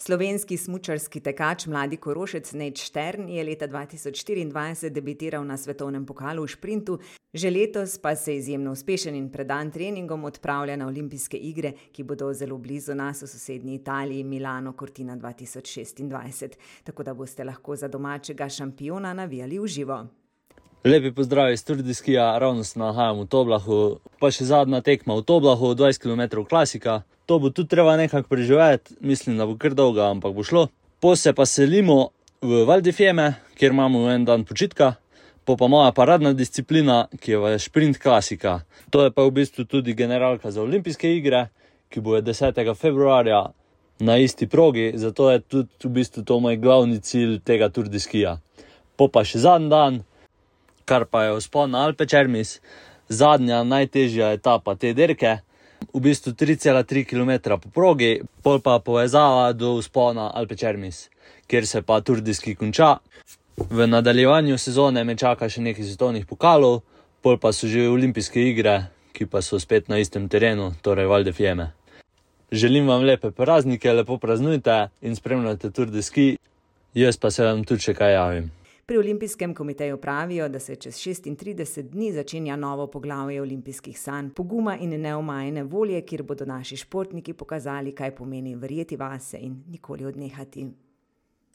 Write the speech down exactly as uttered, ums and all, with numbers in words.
Slovenski smučarski tekač mladi Korošec Nejc Štern je leta dva tisoč štiriindvajset debitiral na svetovnem pokalu v šprintu, že letos pa se izjemno uspešen in predan treningom odpravlja na olimpijske igre, ki bodo zelo blizu nas v sosednji Italiji, Milano Cortina dva tisoč šestindvajset. Tako da boste lahko za domačega šampiona navijali v živo. Lepi pozdrav iz Tour de Skija, ravno se nahajam v Toblahu, pa še zadnja tekma v Toblahu, dvajset kilometrov klasika. To bo tudi treba nekako preživeti, mislim, da bo kar dolga, ampak bo šlo. Po se pa selimo v Val di Fiemme, kjer imamo en dan počitka, po pa moja paradna disciplina, ki je šprint klasika. To je pa v bistvu tudi generalka za olimpijske igre, ki bo desetega februarja na isti progi, zato je tudi v bistvu to moj glavni cilj tega Tour de Skija. Po pa še zadnji dan, kar pa je vzpon na Alpe Cermis, zadnja najtežja etapa te dirke, v bistvu tri cela tri kilometra po progi, pol pa povezava do vzpona Alpe Cermis, kjer se pa Tour de Ski konča. V nadaljevanju sezone me čaka še nekaj svetovnih pokalov, pol pa so že olimpijske igre, ki pa so spet na istem terenu, torej Val di Fiemme. Želim vam lepe praznike, lepo praznujte in spremljate Tour de Ski, jaz pa se vam tudi še kaj javim. Pri Olimpijskem komiteju pravijo, da se čez šestintrideset dni začenja novo poglavje olimpijskih sanj, poguma in neomajne volje, kjer bodo naši športniki pokazali, kaj pomeni verjeti vase in nikoli odnehati.